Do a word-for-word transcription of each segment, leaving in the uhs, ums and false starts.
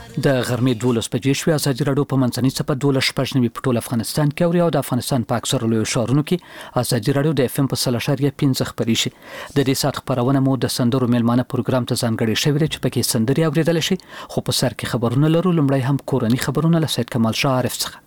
د غرمې دولس بجې شوې. ازادي راډیو په منځنۍ څپه دولس شپږ نوي په ټول افغانستان کې اوري او د افغانستان په اکثرو لویو ښارونو کې ازادي راډیو د اف ام په سل اشاریه پنځه خپرې شي. د دې ساعت خبرونه مو د سندرو میلمانه پروګرام ته ځانګړې شوې ده چې پکې سندري اوریدل شي. خو په سر کې خبرونه لرو. لومړی هم کورني خبرونه له سید کمال شاه عارف څخه.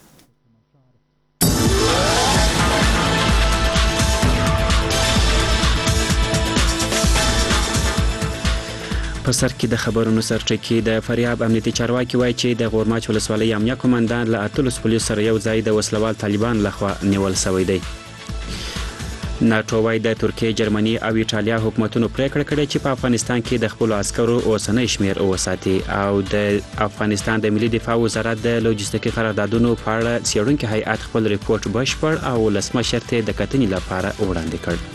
په سر کې د خبرونو سرټکی د فریاب امنیتي چارواکي وایي چې د غورماچ ولسوالۍ امنیه قومندان له اتلس پولیسو سره یو ځای د وسلوال طالبان لخوا نیول شوی دی. ناټو وایي د ترکیې، جرمني او ایټالیا حکومتونو پریکړه کړې چې په افغانستان کې د خپلو عسکرو اوسنی شمیر وساتي او د افغانستان د ملي دفاع وزارت د لوجستیکي قراردادونو په اړه څېړونکي هیئت خپل ریپورت بشپړ او ولسمشر ته د کتنې لپاره وړاندې کړ.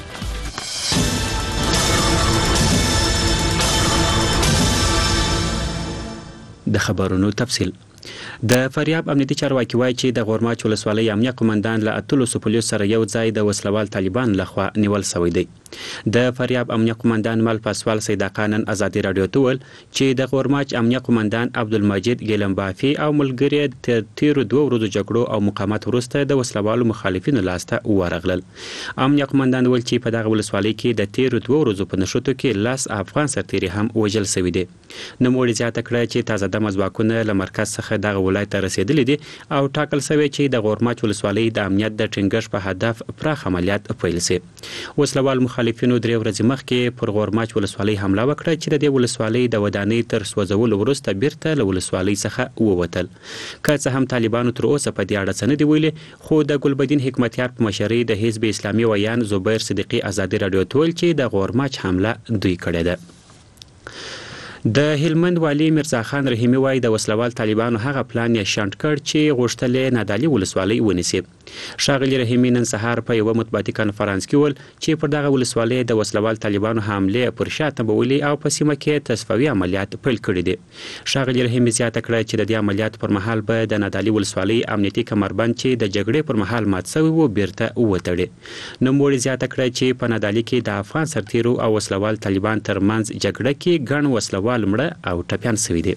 د خبرونو تفصیل. د فریاب امنیتي چارواکي وایي چې د غورماچ ولسوالۍ امنیه قومندان له اتلسو پولیسو سره یو ځای د وسلوال طالبان لخوا نیول شوی دی. د فریاب امنیه قومندان مل پاسوال سیداقا نن ازادي راډیو ته وویل چې د غورماچ امنیه قومندان عبدالمجید ګیلمبافي او ملګري تر تیرو دوه ورځو جګړو او مقاومت وروسته د وسلوالو مخالفینو لاسته ورغلل. امنیه قومندان وویل چې په دغه ولسوالۍ کې د تیرو دوه ورځو په نښتو کې لاس افغان سرتیري هم وژل شوي دي. نوموړي زیاته کړه چې تازه دمه ځواکونه له مرکز څخه دغه ولایت ته رسېدلي دي او ټاکل شوی چې د غورماچ ولسوالۍ د امنیت د ټینګښت په هدف پراخ عملیات پیل شي. وسلوال مخالفینو درې ورځې مخکې پر غورماچ ولسوالۍ حمله وکړه چې د دې ولسوالۍ د ودانۍ تر سوځولو وروسته بیرته له ولسوالۍ څخه ووتل. که څه هم طالبانو تر اوسه په دې اړه څه نه دي ویلي، خو د ګلبدین حکمتیار په مشرۍ د حزب اسلامي ویان زبیر صدیقي ازادي راډیو ته ویل چې د غورماچ حمله دوی کړې ده. د هلمند والی مرزا خان رحیمی وایي د وسلوال طالبانو هغه پلان یې شنډ کړ چې غوښتل یې نادعلي ولسوالۍ ونیسي. ښاغلي رحیمی نن سهار په یوه مطبوعاتي کنفرانس کې وویل چې پر دغه ولسوالۍ د وسلوال طالبانو حملې پر شا تمبولي او په سیمه کې تصفوي عملیات پیل کړي دي. ښاغلي رحیمی زیاته کړه چې د دې عملیاتو پر مهال به د نادعلي ولسوالۍ امنیتي کمربند چې د جګړې پر مهال مات شوی و بیرته وتړي. نوموړي زیاته کړه چې په نادعلي کې د افغان سرتیرو او وسلوال طالبان ترمنځ جګړه کې ګڼ وسلوال مړه او ټپیان شوي دي.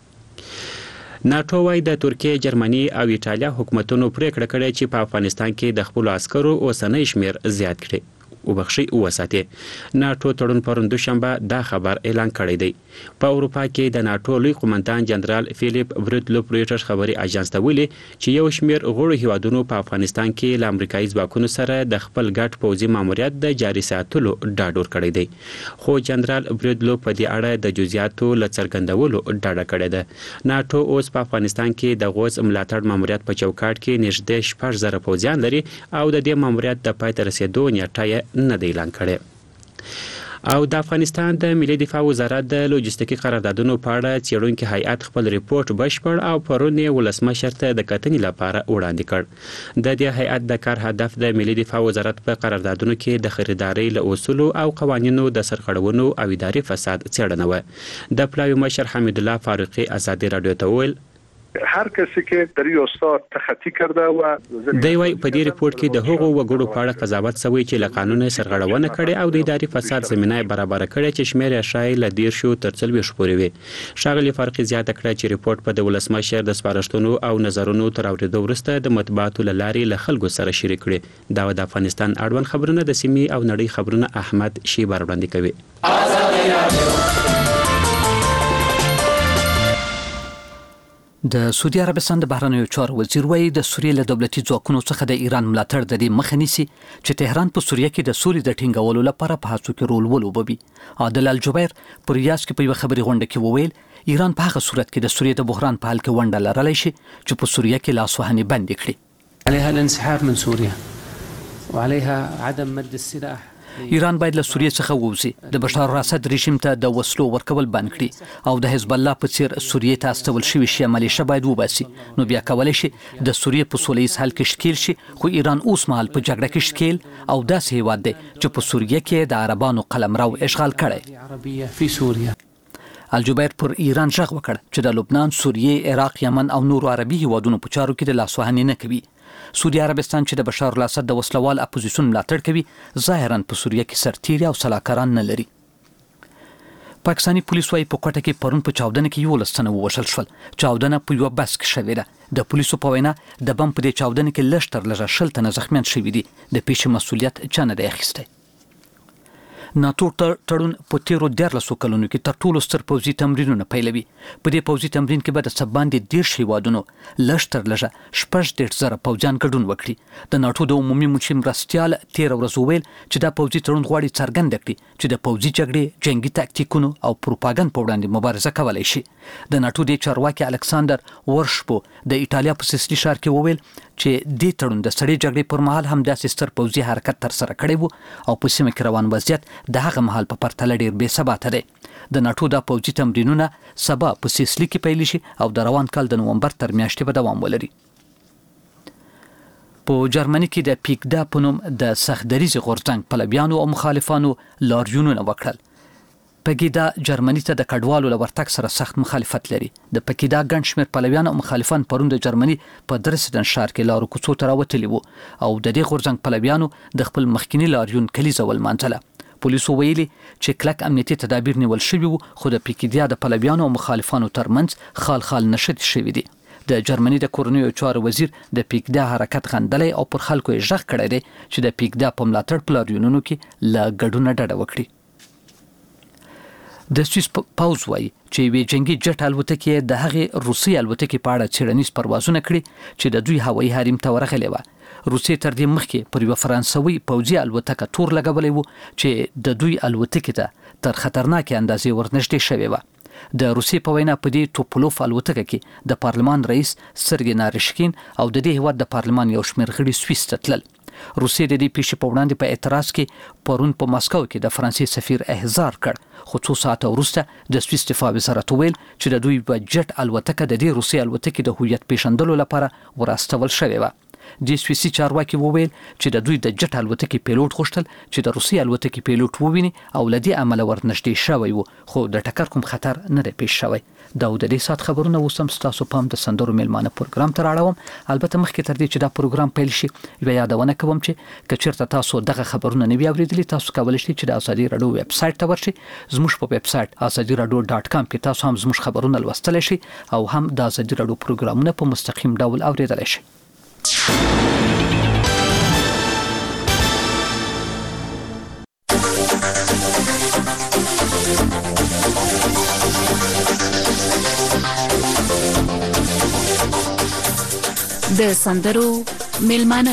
ناټو وایي د ترکیې، جرمني او ایټالیا حکومتونو پریکړه کړې چې په افغانستان کې د خپلو عسکرو اوسنی شمیر زیات کړي وبخښي وساتي. ناټو تړون پرون دوشنبه دا خبر اعلان کړی دی. په اروپا کې د ناټو لوی قومندان جنرال فیلیپ بریټلوف رویټرز خبري اژانس ته ویلي چې یو شمیر غړو هیوادونو په افغانستان کې له امریکایي ځواکونو سره د خپل ګډ پوځي ماموریت د جاري ساتلو ډاډ ورکړی دی. خو جنرال بریټلوف په دې اړه د جزئیاتو له څرګندولو ډډه کړې ده. ناټو اوس په افغانستان کې د غوث ملاتړ ماموریت په چوکاټ کې نږدې شپږ زره پوځیان لري او د دې ماموریت د پای ته رسېدو نیټه یې نه دی اعلان کړی. او د افغانستان د ملي دفاع وزارت د لوجستیکي قراردادونو په اړه څېړونکي هیئت خپل ریپورت بشپړ او پرون یې ولسمشر ته د کتنې لپاره وړاندې کړ. د دې هیئت د کار هدف د ملي دفاع وزارت په قراردادونو کې د خریدارۍ له اصولو او قوانینو د سرغړونو او اداري فساد څېړنه وه. د پلاوي مشر حمید الله فاروقي ازادي راډیو ته وویل هر کسی که در این استاد تخطی کرده و دی وای په دې ریپورت کې د هغو وګړو په اړه قضاوت شوی چې له قانون سرغړونه کړې او د اداري فساد زمینه برابر کړې چې شمیر یې شایي له دېرشو شو تر څلوېښتو پورې وي. ښاغلي فارقي زیاته کړه چې ریپورت په د ولسمشر د سپارښتنو او نظرونو تر اورېدو وروسته د مطبوعاتو له لارې له خلکو سره شریک کړي. دا د افغانستان اړوند خبرونه د سیمې او نړۍ خبرونه احمد شیبر وړاندې کوي. د سعودي عربستان د بهرنیو چارو وزیر وایي د سوریې له دولتي ځواکونو څخه د ایران ملاتړ د دې مخه نیسي چې تهران په سوریه کې د سولې د ټینګولو لپاره په هڅو کې رول ولوبوي. عادل الجبیر په ریاض کې په یوه خبري غونډه کې وویل ایران په هغه صورت کې د سوریې د بحران په حل کې ونډه لرلی شي چې په سوریه کې لاسوهنې بندې کړي. عليها الانسحاب من سوريا وعليها عدم مد السلاح. ایران باید له سوریې څخه ووځي، د بشار الاسد رژیم ته د وسلو ورکول بند کړي او د حزب الله په څیر سوریې ته استول شوي شیعه ملیشه باید وباسي. نو بیا کولی شي د سوریې په سوله ییز حل کې ښکیل شي. خو ایران اوس مهال په جګړه کې ښکیل او داسې هیواد دی چې په سوریه کې د عربانو قلمرو اشغال کړی. الجبیر پر ایران ژغ وکړ چې د لبنان، سوریې، عراق، یمن او نورو عربي هیوادونو په چارو کې د لاسوهنې نه کوي. سعودي عربستان چې د بشار الاسد د وسلوال اپوزیسیون ملاتړ کوي ظاهرا په سوریه کې سرتیري او سلاکاران نه لري. پاکستاني پولیسو وايي په کوټه کې پرون په چاودنه کې یو لسنه ووژل شول. چاودنه په یو بس کې شوې ده. د پولیسو په وینا د بم په دې چاودنه کې لږ تر لږه شل تنه زخمیان شوي دي. د پیښې مسؤلیت چا نه دی اخیستی. ناتو تړون په تیرو دیارلسو کلونو کې تر ټولو ستر پوځي تمرینونه پیلوي. په دې پوځي تمرین کې به د څه باندې دېرش هیوادونو لږ تر لږه شپږ دېرش زره پوځیان ګډون وکړي. د ناټو د عمومي مشر مرستیال تېره ورځ وویل چې دا پوځي تړون غواړي څرګنده کړي چې د پوځي جګړې جنګي تاکتیکونو او پروپاګند په وړاندې مبارزه کولی شي. د ناټو د چارواکي الکساندر ورشپو د ایټالیا په سیسلی ښار کې وویل چې دې تړون د سړې جګړې پر مهال هم داسې ستر پوځي حرکت ترسره کړی وو او په سیمه کې روان وضعیت د هغه مهال په پرتله ډېر بې ثباته دی. د ناټو دا پوځي تمرینونه سبا په سیسلی کې پیل شي او د روان کال د نومبر تر میاشتې به دوام ولري. په جرمني کې د پیکدا په نوم د سختدریز غورځنګ پلویانو او مخالفانو لاریونونه وکړل. پکیدا جرمني ته د کډوالو له ورتګ سره سخت مخالفت لري. د پکیدا ګڼ شمېر پلویان او مخالفان پرون د جرمني په درسدن ښار کې لارو کوڅو ته راوتلي وو او د دې غورځنګ پلویانو د خپل مخکینی لاریون کلیزه ولمانځله. پولیسو ویلي چې کلک امنیتي تدابیر نیول شوي وو خو د پکیدا د پلویانو او مخالفانو ترمنځ خال خال نښتې شوي دي. د جرمني د کورنیو چارو وزیر د پیکدا حرکت غندلی او پر خلکو یې غږ کړی دی چې د پیکدا په ملاتړ په لاریونونو کې له ګډونه ډډه وکړي. د سویس پوځ وایي چې یوې جنگي جټ الوتکې د هغې روسي الوتکې په اړه څېړنیز پروازونه کړي چې د دوی هوایي حریم ته ورغلې وه. روسیې تر دې مخکې پر یوه فرانسوي پوځي الوتکه تور لګولی و چې د دوی الوتکې ته تر خطرناکې اندازې ورنږدې شوې وه. د روسیې په وینا په دې توپولوف الوتکه کې د پارلمان رئیس سرګی نارشکین او د دې هیواد د پارلمان یو شمېر غړي سویس ته تلل. روسیې د دې پیښې په وړاندې په اعتراض کې پرون په مسکو کې د فرانسې سفیر احضار کړ خو څو ساعته وروسته د سویس دفاع وزارت ویل چې د دوی په جټ الوتکه د دې روسي الوتکې د هویت پیژندلو لپاره ورستول شوې وه. د سویسي چارواکي وویل چې د دوی د جټ الوتکې پیلوټ غوښتل چې د روسي الوتکې پیلوټ وویني او له دې امله ورنږدې شوی و خو د ټکر کوم خطر نه دی پیښ شوی. دا د دې سات خبرونه اوس هم ستاسو پام د سندرو میلمانه پروګرام ته راړوم. البته مخکې تر دې چې دا پروګرام پیل شي یوه یادونه کوم چې که چېرته تاسو دغه خبرونه نه وي اورېدلي تاسو کولی شئ چې د ازادي راډیو ویب سایټ ته ورشئ. زموږ په ویب سایټ ازادي راډیو ډاټ کام کې تاسو هم زموږ خبرونه لوستلی شئ او هم د ازادي راډیو پروګرامونه په مستقیم ډول اورېدلی شئ. د سندرو میلمانه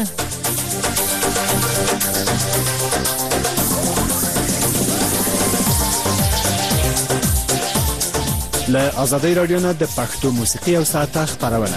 له ازادي راډیو نه د پښتو موسیقي او ساعته خبرونه.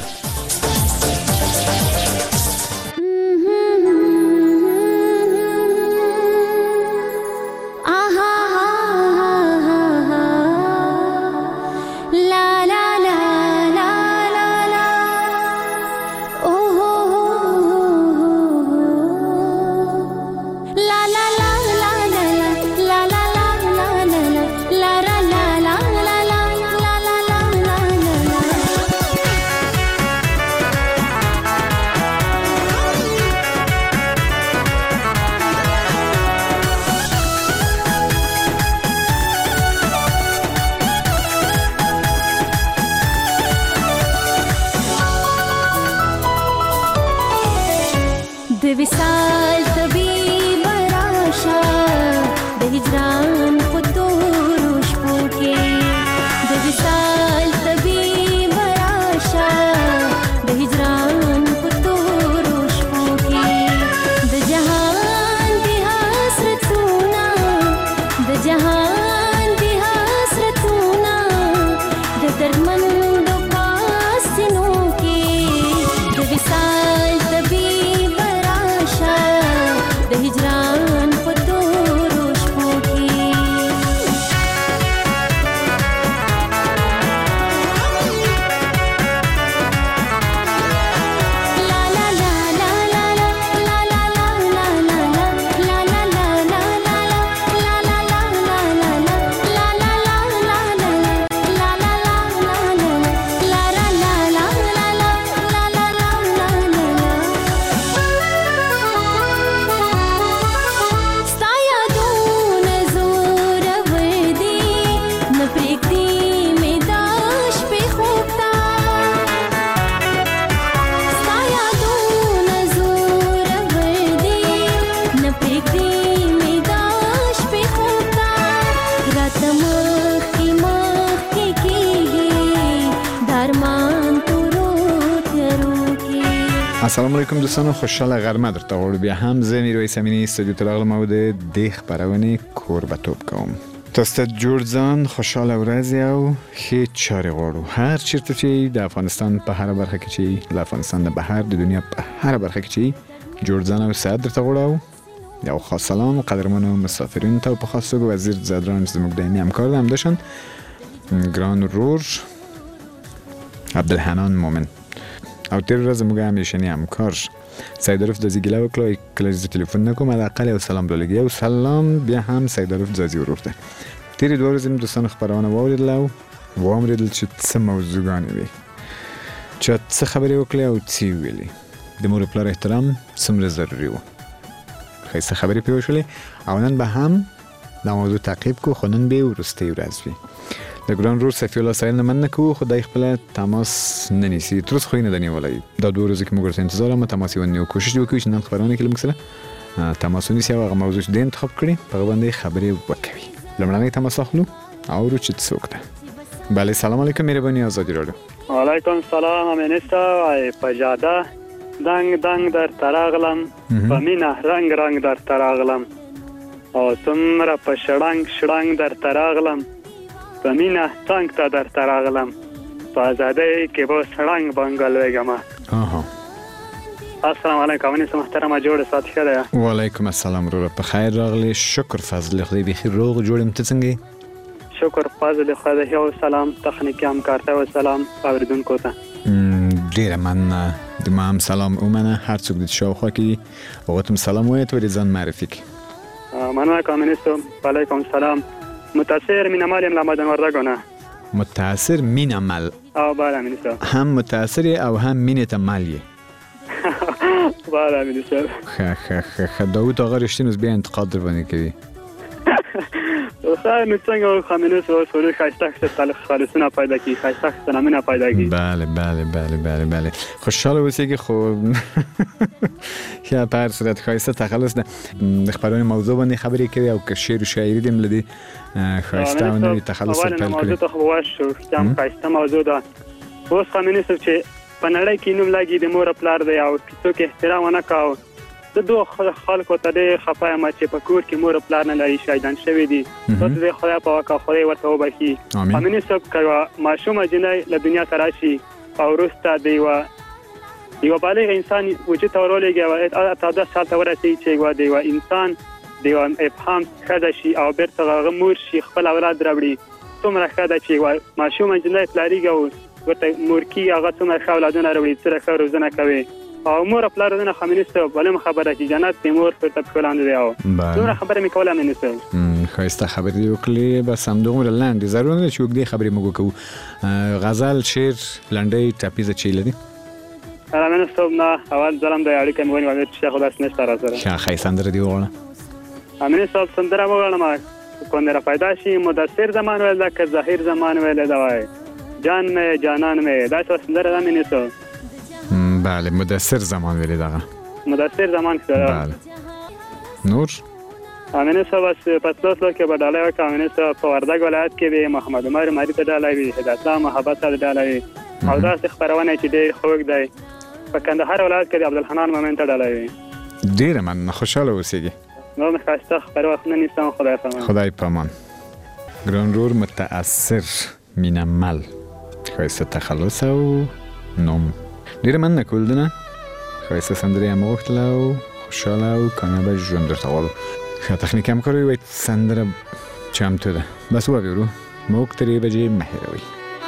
السلام علیکم دوستان، خوشحال غرمه در تاغور بیا هم زه میرویس امینی استودیو تلاغل مود دیخ پرونی کور به توب کوم تاسته جورزان خوشحال ورزی او هیچ چاری غورو هر چیرته چی در افغانستان په هر برخه کې چی در افغانستان د بهر د دنیا په هر برخه کې چی جورزان او سعد در تاغور او یا خاص سلام قدرمن و مسافرین تا په خاصو وزیر زادران زموږ دایمي همکار هم داشتن ګران رور عبدالحنان مومن او تیر ورځ موږ همیشنی همکار سیدروف دزی ګیله وکړه کله چې تلیفون نکوم حداقل یو سلام درلګي او سلام بیا هم سیدروف دزی ورته تیر دوه ورځې دوستان خبرونه واوریدل او واوریدل چې څه موضوعګانې وي چې څه خبرې وکړي او څه ویلي د مور پلار احترام څومره ضروري و خیسته خبرې پیو شولې او نن به هم دا موضوع تعقیب کو خو نن به ورسته ورځ وي د ګران رور صفی الله سایل نه من نکو خدای خپل تماس ننیسی ترس خو نه دنی ولای دا دوه ورځې کې موږ ته انتظار ما تماس ونیو کوشش وکړو چې نن خبرونه کې موږ سره تماس ونیسي او هغه موضوع دې انتخاب کړی په باندې خبرې وکړي لمړنۍ تماس اخلو او ورو چې څوک ده بله سلام علیکم مهربانی آزادی رادیو وعلیکم سلام امینستا ای پجاده دنگ دنگ در تراغلم په مینا رنگ رنگ در تراغلم او څومره په شړنګ شړنګ در تراغلم په مینا څنګ ته در تراغلم په ازادۍ کې به سړنګ بنګل وېږم. آها السلام علیکم انیس محترمه جوړ ساتي ښه ده. وعلیکم السلام ورور په خیر راغلی شکر فضل خدای بخیر روغ جوړم ته څنګه شکر فضل خدای او سلام تخنیکی همکار ته او سلام اوریدونکو ته ډیر من د ما هم سلام اومنه هر څوک د شاوخوا کې وګتم سلام وایي ته ځان معرفي کی مننه کامنیستو علیکم سلام متاثر من عمل لامدن وردگونه متاثر من عمل او بله منیستو هم متاثر او هم منت عملیه بله منیستو خ خ خ داوود آقا رشتینوز بیا انتقاد در بانی کردی خیلی نتونگه و خامنوس و سوری خیستخ سال خالصونه پیدا کی خیستخ سنامینه پیدا کی بله بله بله بله بله خوشحال باشی که خوب یا پر صورت خیسته تخلص نه خبرونه موضوع باندې خبرې کړې او که شعر و شاعری دیم لدی خیسته و نوی تخلص پیل کړی موضوع ته خو واشو چې خیسته موضوع ده اوس خامنوس چې په نړۍ کې نوم لګي د مور پلار دی او څوک احترام ونه کاوه د دوه خلکو ته د خفای ما چې په کور کې مور پلار نه لري شایدان شوی دي تاسو د خدای په واکه خدای ورته وبخي امین سب کړه ماشوم جنای له دنیا تراشي او ورسته دی و یو بالغ انسان وجود تورولېږي او اته سال ته ورسي چې و دی و انسان دی و افهام خدا شي او بیرته هغه مور شي خپل اولاد راوړي څومره خدا چې و ماشوم جنای پلاریږي او ورته مورکی هغه څومره اولادونه راوړي چې ښه روزنه کوي او مور خپل رونه خامنيسته بلم خبره چې جنت تیمور پر تب کلاند دی او نور خبره میکوله منسته خسته خبرې وکړي بس هم دغه لاندې ضرور نه چې وګړي خبرې موږ کوو غزل شعر لنډۍ ټاپیزه چیل دي انا منسته نه اول ځلم د اړیکې مونږ وایي چې خدای سنشت راځره ښه خای سندره دی وغواړه امین صاحب سندره وغواړم کومه را پیدا شي مدثر زمان ولا که ظاهر زمان ولا دا وای جان مې جانان مې دا څه سندره ده منسته بله مدثر زمان ویلی داغه مدثر زمان که بله نور امینه صاحب پسلوسلو که به ډالای وکړه امینه صاحب په وردګ ولایت کې به محمد عمر ماری ته ډالای وي هدایت الله محبت ته ډالای او داسې خبرونه چې ډېر خوږ دی په کندهار ولایت کې د عبدالحنان مومن ته ډالای وي ډېره من خوشحاله اوسېږي نو مې ښایسته خبرې وخت نه نیسم خدای پامان خدای پامان ګران رور متأثر مینمل ښایسته تخلص او نوم ډېره مننه کول دنه ښایسته سندرې هم وغوښتله او خوشحاله او کامیابه ژوند درته غواړو ښه تخنیکي همکار ووایي سندره چمتو ده بس وواورو موږ ترې بجې مه هېروئ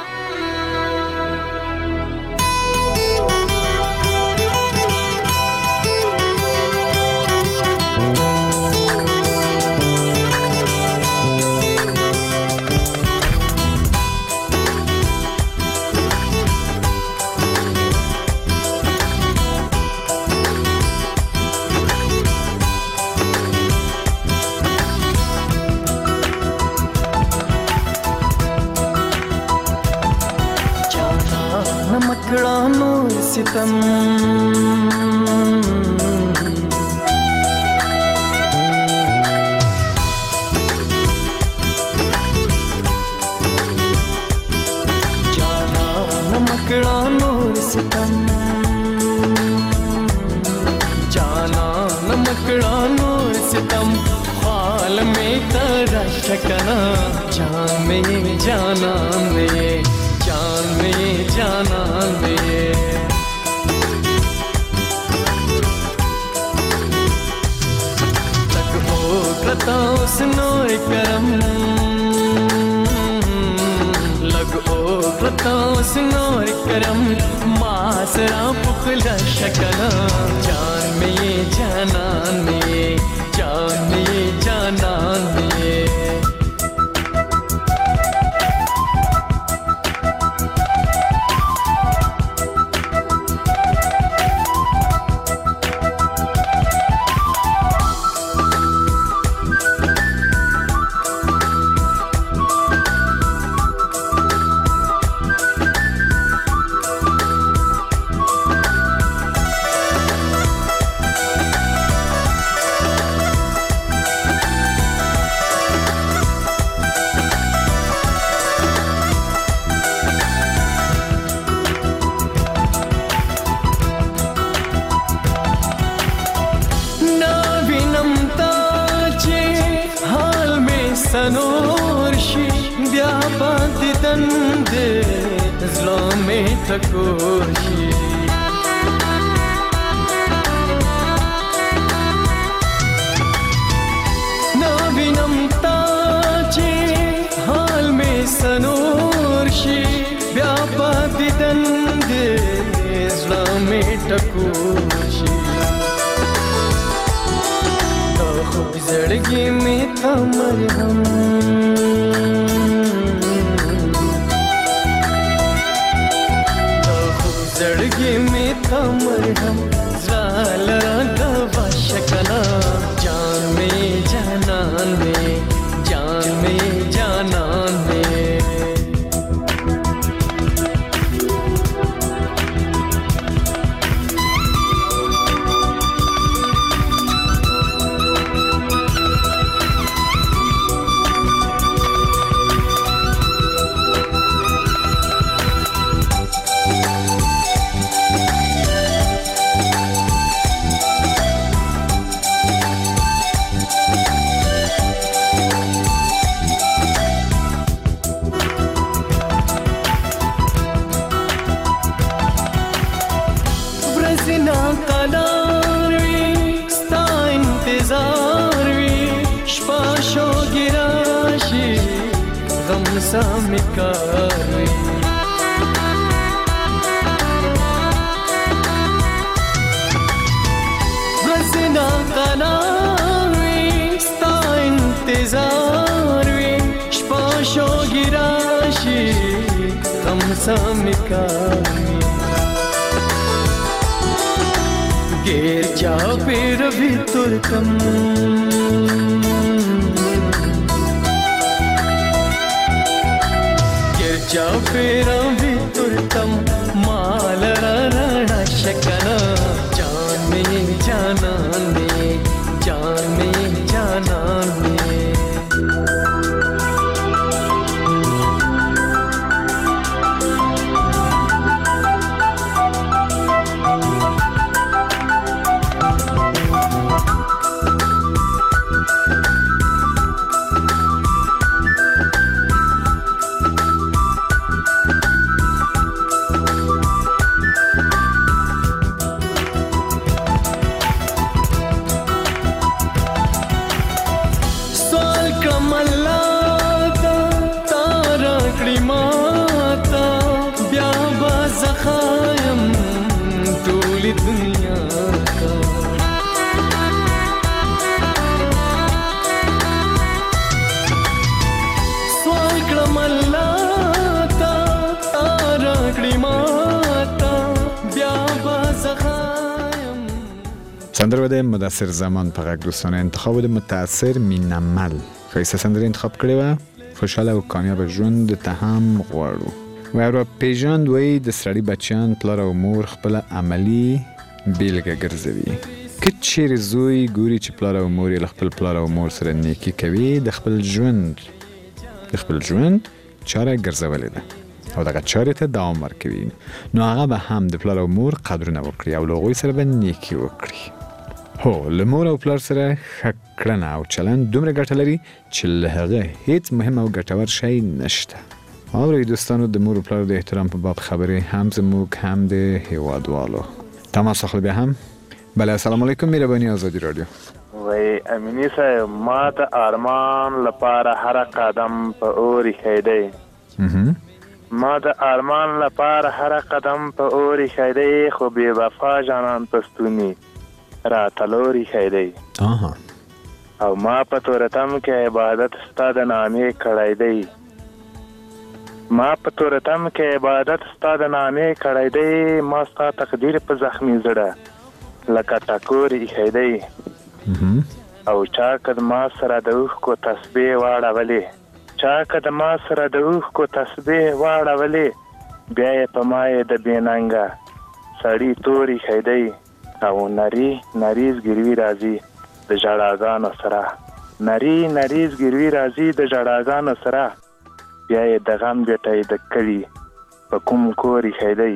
ستم جانا نمکڑا نور ستم مکڑانو ستم خال میں ترش کنا جان میں جانان میں جان میں جانان میں تک ہو کرتا اس نور کرم لگ او کرتا اس نور کرم ماسرا پخلا شکنا جان میں جانان میں جان میں جانان میں سنورشی بیا باندې دندې زلمې تکوشي نو وینم تا چې حال مې سنورشي بیا باندې دندې زلمې تکوشي خوب زړګي مې تا مرهم خوب زړګي مې تا مرهم زال را واشکنا جان مې جانان مې جان مې جانان مې سامکاری وزنا قناوی ستا انتظار وی شپاشو گراشی غم سامکاری گیر جا پیر بھی ترکم جا پیرا بھی ترتم مال رانا شکنا جان میں جانان میں جان میں جانان میں سندره د مدثر زمان په غږ دوستانه انتخاب د متاثر مینمل خیسه سندره انتخاب کړې و خوشاله او کامیاب ژوند ته هم غواړو و را پیژاند وی د سړی بچیان پلار او مور خپل عملی بیلګه ګرځوي که چیرې زوی ګوري چې پلار او مور یې خپل پلار او مور سره نیکی کوي د خپل ژوند د خپل ژوند چاره ګرځولې ده او دغه چارې ته دوام ورکوي نو هغه به هم د پلار او مور قدرونه وکړي او له هغوی سره به نیکي وکړي هو له مور او پلار سره ښه کړنه او چلند دومره ګټه لري چې له هغه هیڅ مهم او ګټور شی نشته. اورئ دوستانو، د مور او پلار د احترام په باب خبرې هم زموږ هم د هیوادوالو. تماس اخلو بیا هم. بله، السلام علیکم. مهرباني آزادي رادیو. وای امینی صاحب، ما د ارمان لپاره هر قدم په اور خیدی ما د ارمان لپاره هر قدم په اور خیدی خو بې وفا جانان پستونی را تلوري خیدی آها او ما په تورتم کې عبادت ستا د نامې کړی دی ما په تورتم کې عبادت ستا د نامې کړی دی ما ستا تقدیر په زخمی زړه لکه ټکور ایښی او چا که د ما سره د اوښکو تسبیح واړولې چا که د ما سره د اوښکو تسبیح واړولې بیا یې په ما یې د بې ننګه سړي تور ایښی دی او نري نریز ګروي راځي د ژړاګانو سره نري نریز ګروي راځي د ژړاګانو سره بیا یې د غم ګټی د کلي په کوم کور ایښی دی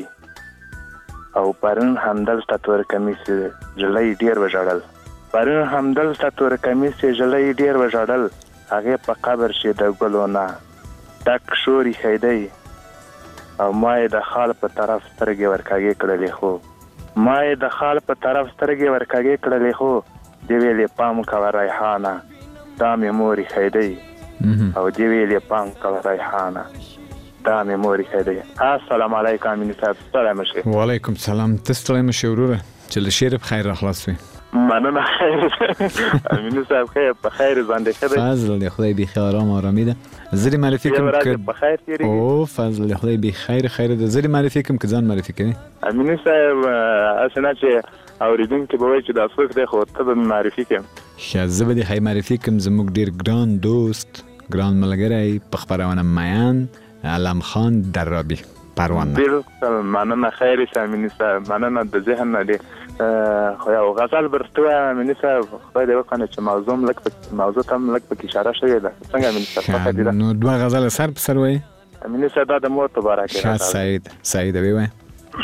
او پرون همدلته تور کمیس جلۍ ډېر وژړل پرون همدلته تور کمیس جلۍ ډېر وژړل هغې په قبر شي د ګلو نه ډک شور ایښی دی او ما یې د خال په طرف سترګې ورکاږې کړلې خو ما یې د خال په طرف سترګې ورکاږې کړلې خو دې ویلې پام کوه ریحانه دا مې مور ایښی دی او دې ویلې پام کوه ریحانه دا مې مور ایښی دی. السلام علیکم امیني صاحب، ستړی مه شئ. وعلیکم سلام. ته ستړی مه شئ وروره، چې له شعره په خیر راخلاص وي. مننه. خیر امیني صاحب، خیر په خیر باندې ښه دی؟ فضل دی خدای بیخي آرام آرامي ده. زه معرفي کوم که په خیر تېرېږي. او فضل دی خدای بیخي خیر خیر ده. زه معرفي کوم که ځان معرفي کوي. امیني صاحب هسې نه چې اورېدونکي به وایي چې دا څوک دی خو ته به مې معرفي کړم. ښه، زه به دې ښایي معرفي کوم. زموږ ډېر ګران دوست، ګران ملګری، په خپرونه میان علم خان درابي پروانه. بالکل مننه. خیر شه امیني صاحب، مننه د ذهن نه دی. خو یو غزل برته وایم امیني صاحب، خدای دې وکړي چې موضوع لږ موضوع ته هم لږ پکې اشاره شوې ده. څنګه امیني صاحب؟ نو دوه غزله سر په سر وایي. امیني صاحب دا د مور په باره کې. ښه سعید سعید وی وایي.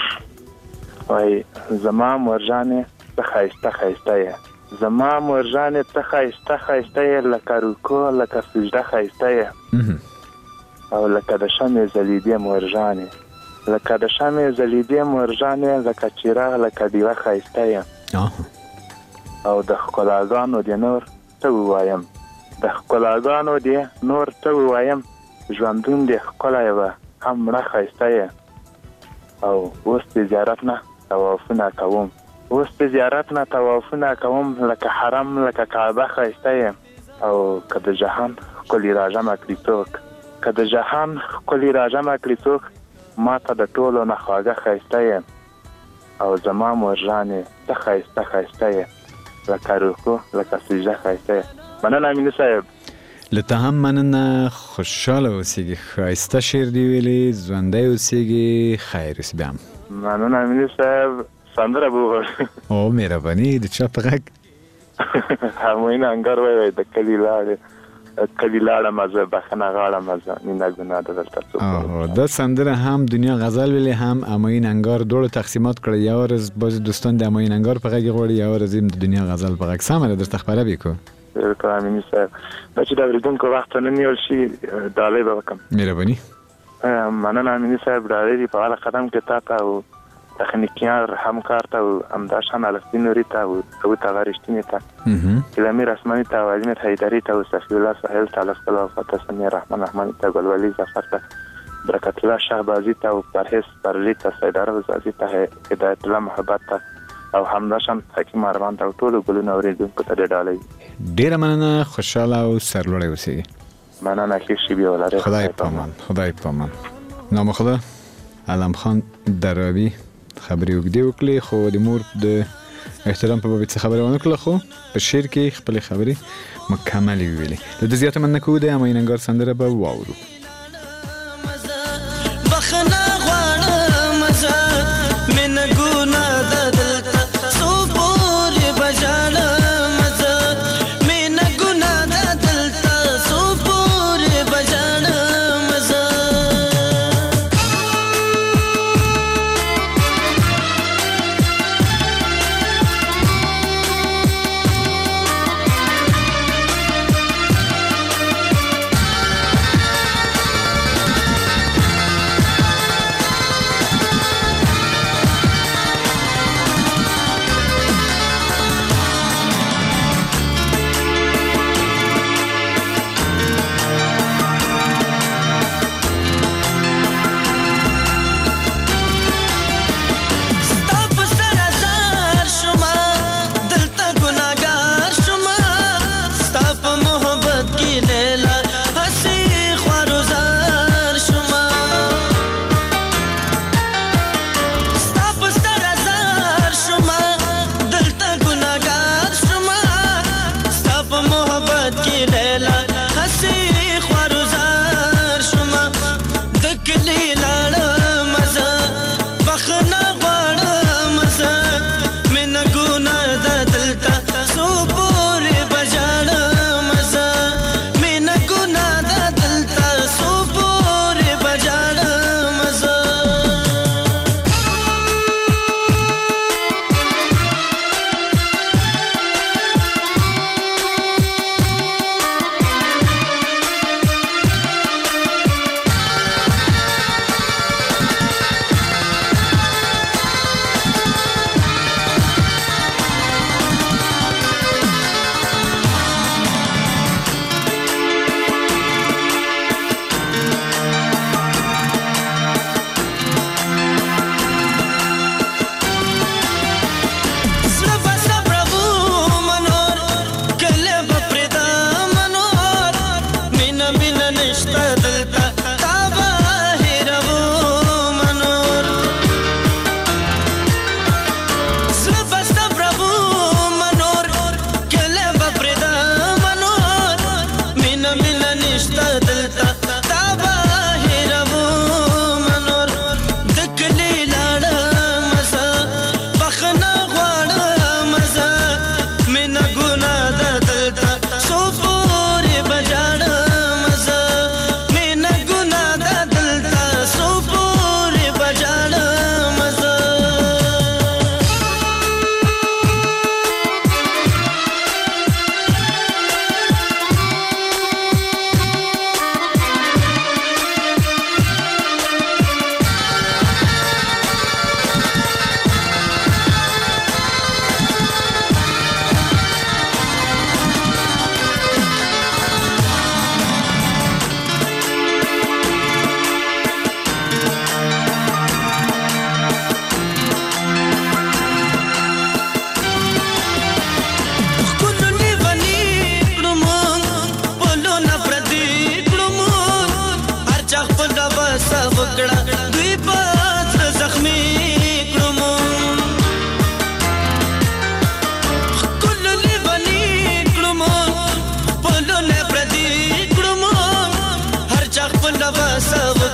وایي زما مرجانې ته ښایسته ښایسته یې زما مرجانې ته ښایسته ښایسته یې لکه روکو لکه سجده ښایسته یې او لکه د شمې ځلېدې مرجانې لکه د شمې ځلېدې مرجانې لکه چراغ لکه ډیوه ښایسته یې او د ښکلاګانو دې نور ته ووایم د ښکلاګانو دې نور ته ووایم ژوندون دې ښکلی به هم مړه ښایسته یې او اوس د زیارت نه طوافونه کوم اوس د زیارت نه طوافونه کوم لکه حرم لکه کعبه ښایسته یې او که د جهان ښکلي راجمع کړي څوک که د جهان ښکلي راجمع کړي څوک ما ته د ټولو نه خواږه ښایسته یې او زما مرجانې ته ښایسته ښایسته یې لکه روکو لکه سجده ښایسته یې. مننه امیني صاحب. له ته هم مننه. خوشحاله اوسېږي. ښایسته شعر دی ویلي. ژوندی اوسېږي. خیر اوسې بیا هم. مننه امیني صاحب. سندره به وغواړو. او مهرباني. د چا په غږ؟ همایون انګار وایي د کلي لاړې کلي لاړه مزه بخنه غاړه مزه مینه ګناه ده دلته څوک. دا سندره هم دنیا غزل ویلې هم همایون انګار دواړو تقسیمات کړی. یو ورځ بعضې دوستان د همایون انګار په غږ غواړي، یو ورځ هم د دنیا غزل په غږ. سمه ده، درته خپره بیکو. بالکل امیني صاحب. دا چې د اورېدونکو وخت نه نیول شي ډالۍ به وکړم. مهرباني. مننه امیني صاحب. ډالۍ دې په هغه قدم کې تا ته او تخنیکیان همکار ته او همداشان الفتی نوري ته او داود هغه رښتینې ته کلامي رسماني ته او علمیر حیدري ته او صفي الله ساحل ته الفقل او فتح سمیع رحمان رحماني ته ګلولي ظفر ته برکت الله شهبازي ته او پرهیز پرلي ته سید عرب زازي ته هدایت الله محبت ته او همداشان حکیم ارمان ته او ټولو ګلونه اورېدونکو ته ډېر ډالۍ. ډېره مننه. خوشحاله او سرلوړی اوسېږي. مننه. ښې شېبې ولرئ. خدای پامان. خدای پامان. نام خدا. علم خان درابي خبرې اوږدې وکړې خو د مور د احترام په باب څه خبرې ونه کړله، خو په شعر کې خپلې خبرې مکملې وویلې. له ده زیاته مننه کوو. د همایون انګار سندره به واورو. بخنه غواړم زه مینه ګناه ده دلته څو پورې به ژاړم زه مینه ګناه ده دلته څو پورې به ژاړم زه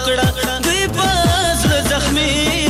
وکړه دوی پاس له زخمي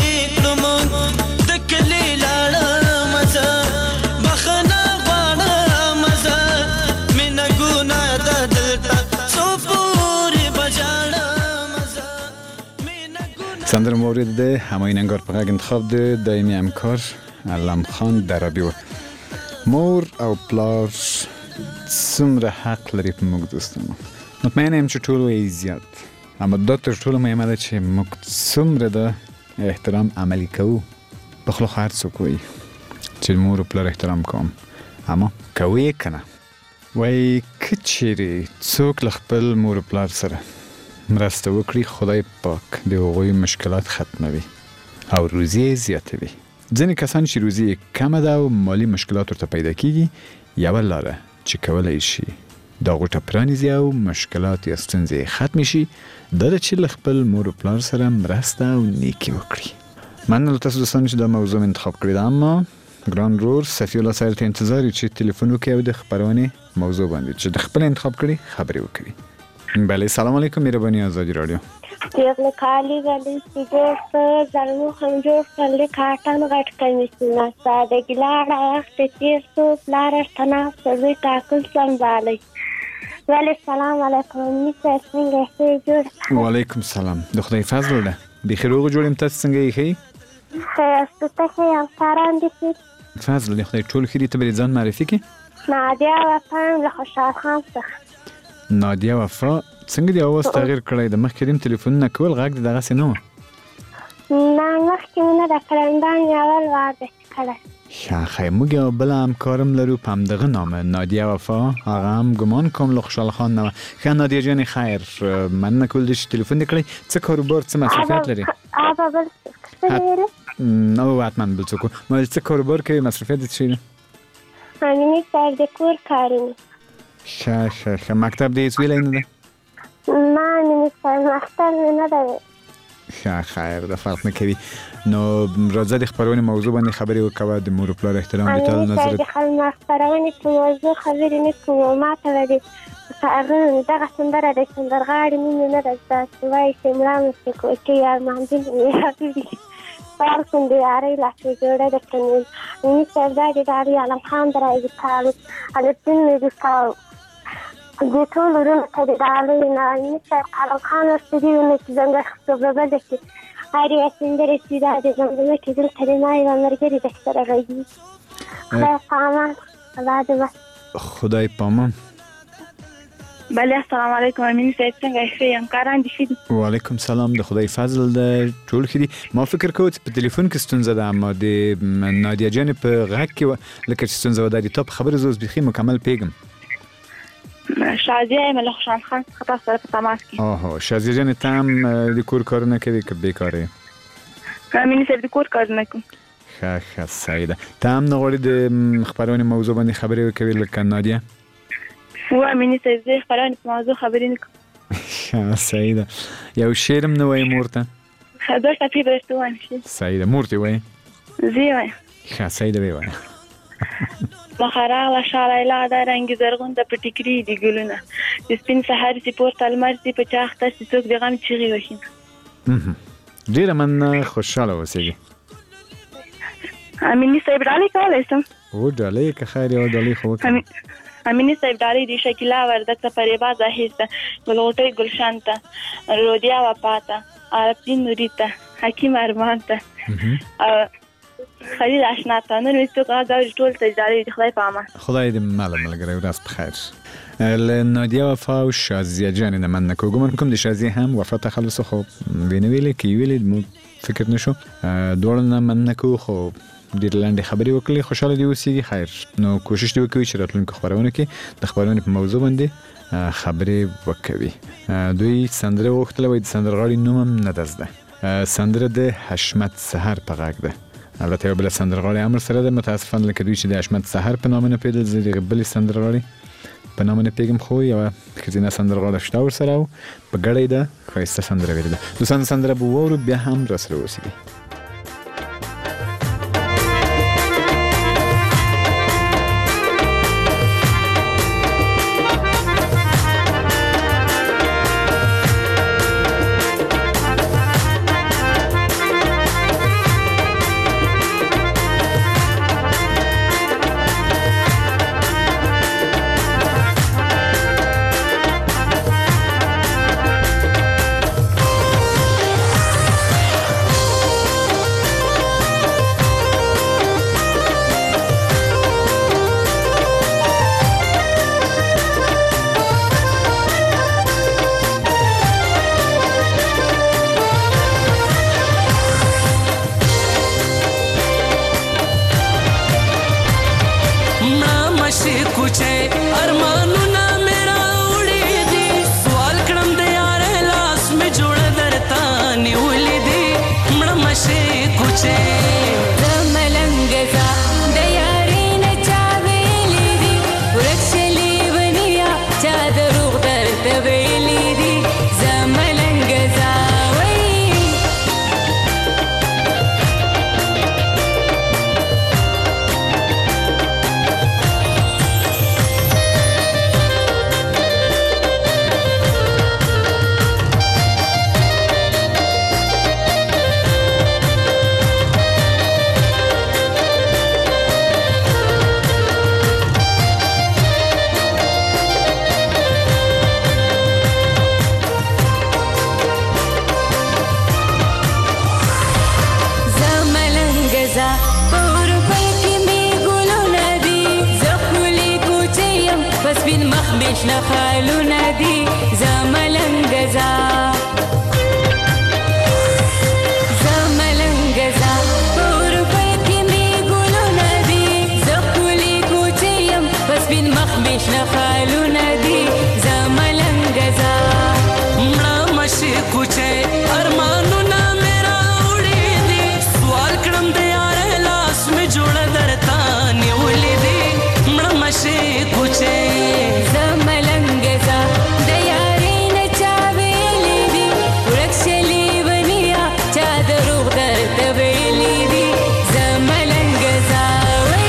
کړم د کلی لاړه مزه بخنه غواړه مزه مینه ګناه ده دلته څو پورې بجاړه مزه مینه ګناه. سندره مورد ده هماین انگار په غږ انتخاب ده دایمي همکار علم خان درابي و. مور او پلار څومره حق لري په موږ دوستانو؟ مطمئن یم چې ټول وایي زیات، اما دا تر ټولو مهمه ده چې موږ څومره د احترام عملي کوو. په خوله خو هر څوک وایي چې مور او پلار احترام کوم، اما کوي یې که نه؟ وایي که چیرې څوک له خپل مور او پلار سره مرسته وکړي خدای پاک د هغوی مشکلات ختموي او روزي یې زیاتوي. ځینې کسان چې روزي یې کمه ده او مالي مشکلات ورته پیدا کیږي، یوه لاره چې کولی شي دا غوټه پرانیزي او مشکلات یا ستونزې ختم شي دا ده چې له خپل مور او پلار سره مرسته او نیکي وکړي. مننه له تاسو دوستانو چې دا موضوع مې انتخاب کړې ده، اما ګران رور صفي الله صاحب ته انتظار یو چې تلیفون وکړي او د خپرونې موضوع باندې چې د خپل انتخاب کړي خبرې وکړي. بله سلام علیکم مهرباني آزادی رادیو. پیغله کالی ولی سیجور سر زلمو خمجور کلی کارتان غٹ کمیسینا سادگی لارا اخت تیر سو لارش تناف سوی تاکل سنبالی. ولی سلام علیکم امی سرسنگ احتی جور. و علیکم سلام. د خدای فضل ده. بخیر روغ جوړیم تاسو څنګه یې خی؟ خیرستو ته یم ساران دي فضل د خدای ټول خیری ته بری ځان معرفي کی؟ نادیا وفا له خوشحال خان څخه. نادیا وفا څنګه دی اواز تغییر کړی د مخکې دیم تلیفونونه کول غږ د دغسې نه و؟ نه مخکې مې نه ده کړی دا مې اول وار دی کړی. ښه ښه موږ یو بله همکارم لرو په همدغه نامه نادیا وفا، هغه هم ګمان کوم له خوشحال خان نه وه. ښه نادیا جانې خیر، مننه کول دی چې تلیفون دې کړی. څه کاروبار څه مصروفیت لري؟ ابا بل څه ویلې؟ او حتما بل څوک ما څه کاروبار کوي مصروفیت دې څه دی؟ امینې صاحب د کور کارونه. ښه ښه ښه مکتب دې هېڅ ویلی نه ده؟ نه امینې صاحب مکتب مې نه ده. ښه خیر د فرق نه کوي. نو راځه د خپرونې موضوع باندې خبرې وکوه د مور و پلار احترام د ټول نظر. امینې صاحب د خپرونې په موضوع خبرې نه کوو، ما ته به د هغه دغه سندره د سندرغاړې نوم یې نه ده زده چې وایي چې ملا مې کوټې ارمانجن مې حبیبي پارکون د یارۍ لاسې جوړه ده کنیل. امینې صاحب دا د ډالۍ عالم خان درایي کالو الدین مې د کاو د ټول ورونو ته د ډالۍ نه امینې صاحب عالم خان ورته دي ونه چې زنګ خبره کې هر یوه سندرې چې دا د زمزمه کې دلته د ما یوه ملګري د سره غږي. خدای پامان الله دې بس. خدای پامان. بله السلام علیکم امینې صاحب څنګه ښه یم کاران دې ښه دي؟ وعلیکم سلام د خدای فضل ده ټول ښه دي. ما فکر کوم چې په تلیفون کې ستونزه ده، اما د نادیا جانې په غږ کې لکه چې ستونزه وه دا د تا په خبرې زه اوس بیخي مکمل پیږم. شازیه یم له خوشحال خان څخه تاسو سره په تماس کې. اوهو شازیه جانې ته هم د کور کارونه کوي که بېکاره یې؟ امینې صاحب د کور کارونه کوم. ښه ښه صحیح ده. ته هم نه غواړې د خپرونې موضوع باندې خبرې وکوې لکه نادیا؟ و امینې صاحب زه خپرونې په موضوع خبرې نه کوم. ښه صحیح ده. یو شعر هم نه وایې مور ته؟ ښه دوه ټپې به درته ووایم شي. صحیح ده. مور ته یې وایې؟ زه یې وایم. ښه صحیح ده ویې وایه. مخه راغله شا لیلا ده رنګ زرغون ده په ټیکري دي ګلونه د سپین سهار سي پورته لمر سي په چا اخته سي څوک د غم چیغې وهي. ډېره مننه خوشحاله اوسېږي. امینې صاحب ډالۍ کولی شم؟ او ډالۍ که خیر یوه ډالۍ خو وکړه. امینې صاحب ډالۍ د شکیلا وردک ته فریبا زاهد ته ګلغوټۍ گلشن ته رودیا وفا ته عربدین نوري ته حکیم ارمان ته خلیل اشنا ته نور مې څوک هغه اوري ټول ته ډالۍ د خدای په امان. خدای دې مله ملګری ورځ په خیر. له نادیا وفا او شازیه جانې نه مننه کوم. ګمان کوم د شازیه هم وفا تخلص خو وینې ویلې که یې ویلې مو فکر نه شو. دواړو نه مننه کوو خو ډېر لنډې خبرې وکړلې. خوشحاله دې اوسېږي. خیر نو کوشش دې وکوي چې راتلونکو خپرونو کې د خپرونې په موضوع باندې خبرې وکوي. دوی سندره وغوښتله وایي د سندرغاړي نوم هم نه ده زده. سندره د حشمت سحر په غږ ده. البته یو بله سندرغاړی هم ورسره ده. متاسفانه لکه دوی چې د حشمت سحر په نامه نه پوهېدل زه د هغې بلې سندرغاړي په نامه نه پوهېږم خو یوه ښځینه سندرغاړه شته ورسره او په ګډه یې ده ښایسته سندره ویلې ده. دوستان سندره به واورو بیا هم راسره اوسېږي. بشنا خالونه دي زملنګزا زملنګزا اور پکې می ګلونه دي زخولي کوچیم بس بن مخ بشنا خالونه دي زملنګزا مړه مشي کوچه ارمانونه میرا وړي دي سوال کړم د یار لاس می جوړ درتا نیولې دي مړه مشي کوچه زملنګزا د یارې نه چا ویلې دي ورکشلې ونیا چا دروغ درته ویلې دي زملنګزا وای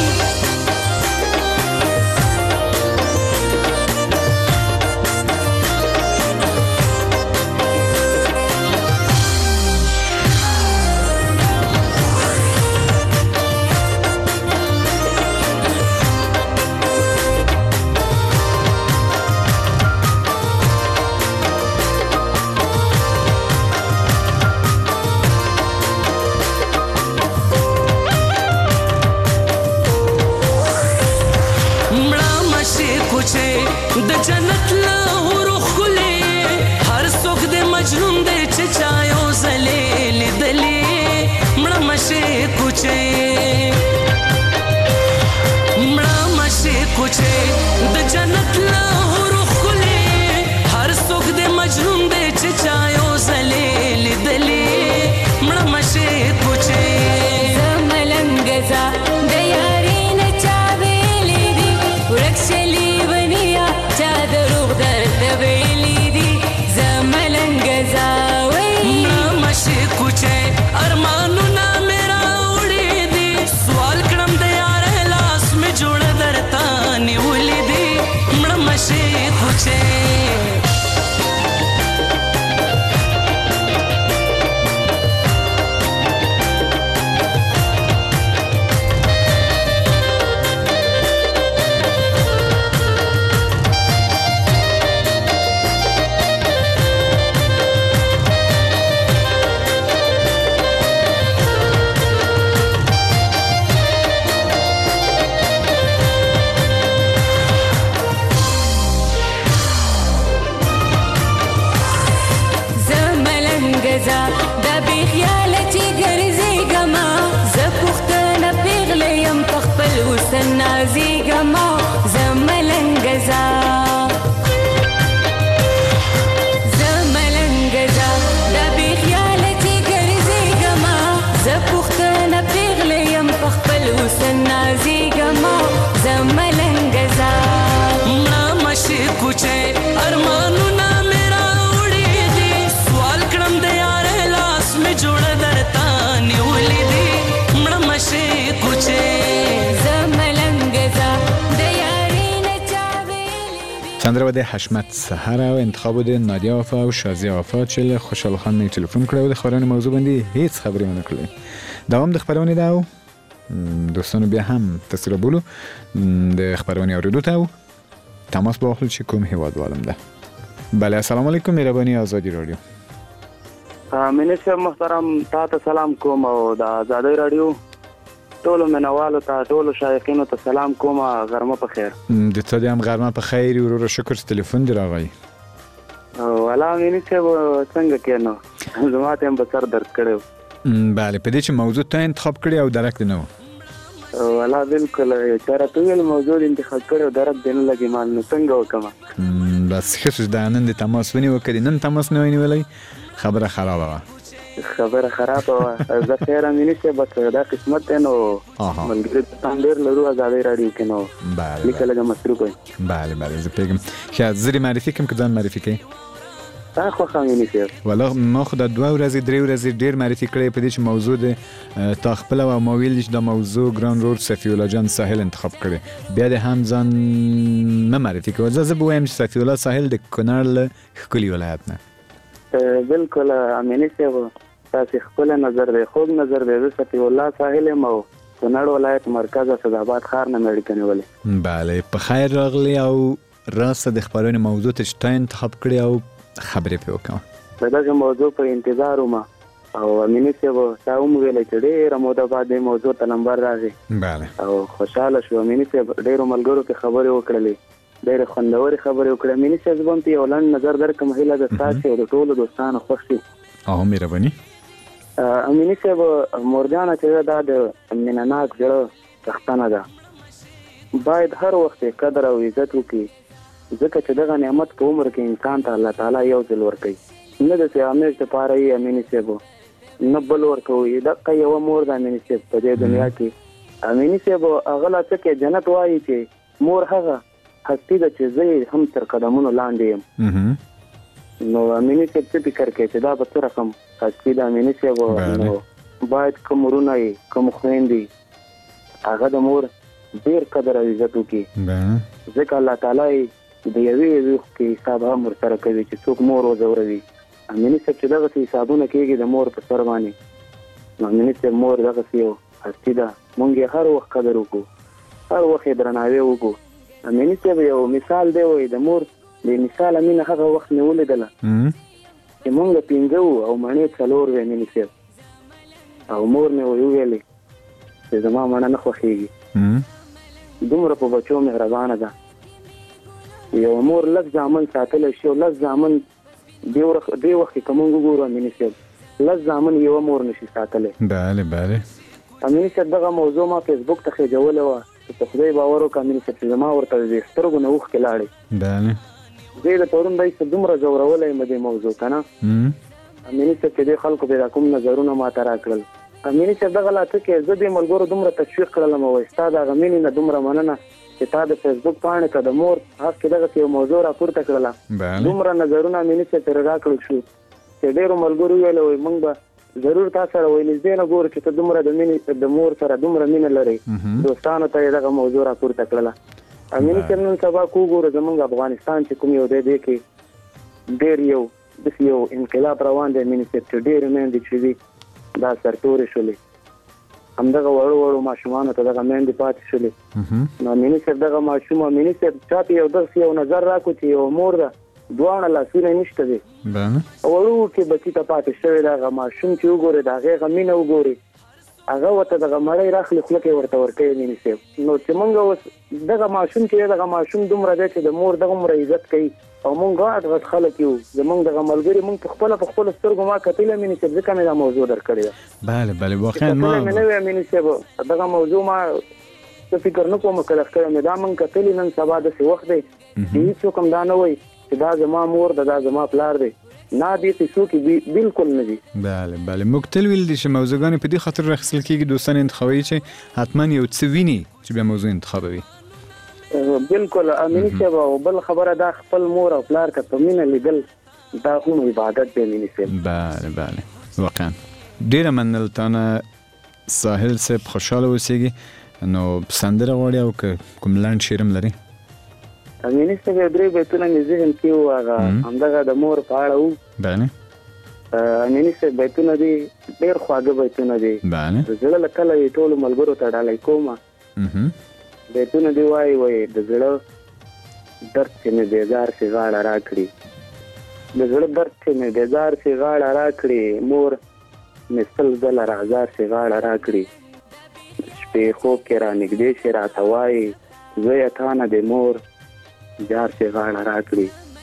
د جنت لهورو خلې هر څوک د مجنون دی چې چایو زلې لیدلې مړه مشي کوچې مړه مشي کوچې د جنت لهورو خلې هر څوک د مجنون دی چې چایو زلې لیدلې مړه مشي کوچې زملنګزا د یارې نه چا ویلې دي ورکشلې چا دروغ درته ویلې دي زملنګزا وای مشي کوچه ارمانونه میرا وړي دي سوال کړم د یار لاس می جوړ درتا نیولې دي مړه مشي کوچه دا بی خیال چې ګرځېږما زه پوښتنه پیغله یم په خپل حسن نازېږما زملنګزا زملنګزا دا بی خیال چې ګرځېږما زه پوښتنه پیغله یم په خپل حسن نازېږما زملنګزا مړه مشي کوچه ارمانونه میرا وړي دي سوال کړم د یار لاس می جوړ درتا نیولې دي مړه مشي کوچه زملنګزا د یارې نه چا ویلې دي. سندره بوده حشمت سحر و انتخاب بوده نادیا آفا و شازی آفا چل خوشحال خان می تلفن کرده بوده خاران موضوع بندی هیچ خبری من نکرده دوام د خبرونی داو دوستانو بیا هم تصویر بولو د خبرونی آوردو تاو تماس با اخل چی کم هیواد والم ده. بله السلام علیکم مهربانی آزادی رادیو. منیسر محترم تا ته سلام کوم او د آزادی رادیو ټولو منوالو ته ټولو شایقینو ته سلام کوم غرمه په خیر. د تا دیم غرمه په خیر ورور شکر تلفن دی راغی. والا منیسر څنګه کینو زما ته هم بسر درد کړو. بله په دې چې موضوع ته انتخاب کړی او درک نه و. والا بالکل چاره ټول موضوع انتخاب کړو درک دین لګی مان نو څنګه وکما. بس خصوص د نن د تماس ونی وکړي نن تماس نه ونی ولای خبره خرابه وه. خبره خرابه وه زه خیر منیسر بس دا قسمت دی نو ملګري تاسو ډېر لرو آزادی رادیو کې نو لیکه لږه مصروف وي. بله بله زه پیګم ښه زری معرفي کوم که ځان معرفي کوي. تا خو خامنی سیر والله ما خو د دوه ورځې درې ورځې ډېر معرفي کړی په دې چې موضوع د تا خپل او ما ویل چې د موضوع ګران رول صفی الله جان ساحل انتخاب کړی بیا د هم ځان نه معرفي کوي زه به وایم چې صفی الله ساحل د کونړ له ښکلي ولایت نه بالکل امینی سیر تاسو خپل نظر دی خوږ نظر دی زه صفی الله ساحل یم او کونړ ولایت مرکز اسداباد ښار نه مې اړیکه نیولې. بله په خیر راغلی او راسته د خپرونې موضوع ته چې تا انتخاب کړی او خبرې پې وکړم. د دغه موضوع په انتظار وم او امیني صاحب تا هم ویلی چې ډېره موده بعد دې موضوع ته نمبر راغی بله او خوشحاله شو. امیني صاحب ډېرو ملګرو کې خبرې وکړلې ډېرې خوندورې خبرې وکړې. امیني صاحب زه به هم ته یو لنډ نظر درکړم، هیله ده ستاسې او د ټولو دوستانو خوښ شي. او مهرباني. امیني صاحب مورجانه چې دا د مینهناک زړه څښتنه ده، باید هر وخت قدر او عزت وکړي، ځکه چې دغه نعمت په عمر کې انسان ته الله تعالی یو ځل ورکوي، نه داسې همیش دپاره یې امیني صاحب نه بل ورکوي. دقه یوه مور د امیني صاحب په دې دنیا کې. امیني صاحب هغه لا څه کې جنت وایي چې مور هغه هستي ده چې زه یې هم تر قدمونو لاندې یم. نو امیني صاحب څه فکر کوي چې دا به څه رقم هستي ده امیني صاحب؟ نو باید کوم ورونه یې کوم خویندې هغه د مور ډېر قدر او عزت وکړي، ځکه الله تعالی د یوې روح کې حساب هم ورسره کوي چې څوک مور وځوروي. امیني صاحب چې دغسې حسابونه کېږي د مور په سر باندې، نو امیني صاحب مور دغسې یو هستي ده، مونږ یې هر وخت قدر وکړو، هر وخت یې درناوی وکړو. امیني صاحب یو مثال دی، وایي د مور د مثال مینه هغه وخت مې ولیدله چې مونږ پنځه وو او مڼې څلور وې امیني صاحب، او مور مې ویلې چې زما مڼه نه خوښېږي، دومره په بچو مهربانه ده. یو مور لږ زامن ساتلی شي او لږ زامن دې وخت کې که مونږ وګورو امیني صاحب لږ زامن یوه مور نشي ساتلی. بله بله. امیني صاحب دغه موضوع ما فیسبوک ته خېجولی وه چې په خدای باور وکړه امیني صاحب چې زما ورته د سترګو نه اوښکې لاړې. بله. زه یې د پرون دی څه دومره ځورولی یم دې موضوع که نه. امیني صاحب چې دې خلکو پې دا کوم نظرونه ماته راکړل. امیني صاحب دغه لا څه کې زه دې ملګرو دومره تشویق کړلم، وایي ستا د هغه مینې نه دومره مننه چې تا د فیسبوک پاڼې ته د مور حق کې دغسې یو موضوع راپورته کړله. دومره نظرونه امیني صاحب ترې راکړل شو چې ډېرو ملګرو وویله وایي موږ به ضرور تا سره وایي نږدې نه ګورو چې ته دومره د مینې د مور سره دومره مینه لرې. دوستانو ته یې دغه موضوع راپورته کړله. امیني صاحب نن سبا که وګورو زموږ افغانستان چې کوم یو دی دی کې ډېر یو داسې یو انقلاب روان دی امیني صاحب چې ډېرې میندې چې دي دا سرتورې شولې، همدغه وړو وړو ماشومانو ته دغه میندې پاتې شولې. نو امیني صاحب دغه ماشوم امیني صاحب چاته یو دغسې یو نظر راکړو چې یو مور ده دواړه لاسونه یې نشته دی، وړو کې بچي ته پاتې شوی د هغه ماشوم چې وګورې د هغې هغه مینه وګورې، هغه ورته دغه مړی راخلي خوله کې ورته ورکوي امیني صاحب. نو چې موږ اوس دغه ماشوم چې دغه ماشوم دومره دی چې د مور دغومره عزت کوي او مونږ غټ غټ خلک یو، زمونږ دغه ملګري مونږ په خپله په خپلو سترګو ما کتلې امیني صاحب، ځکه مې دا موضوع درکړې ده. بله بله واقعا ما کتلې مې نه وې امیني صاحب، دغه موضوع ما څه فکر نه کوم کله کړی مې دا مونږ کتلې نن سبا داسې وخت دی چې هېڅوک هم دا نه وایي چې دا زما مور ده دا زما پلار دی، نه دې قیسو کې بالکل نه دي. بله بله موږ تل ویل دي چې موضوعګانې په دې خاطر راخیستل کېږي دوستان انتخابوي چې حتما یو څه ویني چې بیا موضوع انتخابوي. بالکل امیني صاحب. او بل خبره دا خپل مور او پلار ته په مینه لیدل دا هم عبادت دی امیني صاحب. بله بله واقعا ډېره مننه له تا نه ساحل صاحب، خوشحاله اوسېږي. نو سندره غواړې او که کوم لنډ شعر هم لرې؟ امیني صاحب یو درې بیتونه مې ذهن کې وو، هغه همدغه د مور په اړه وو. بله. امیني صاحب بیتونه دي ډېر خواږه بیتونه دي، بله. د زړه له کله یې ټولو ملګرو ته ډالۍ کومه. بیتونه دی وایي وایي د زړه درد چې مې بیزار سي غاړه راکړي، د زړه درد چې مې بیزار سي غاړه راکړي، مور مې سل ځله رازار سي غاړه راکړي، شپې خوب کې را نږدې شي راته وایي زویه تا نه د مور جار سي غاړه راکړي.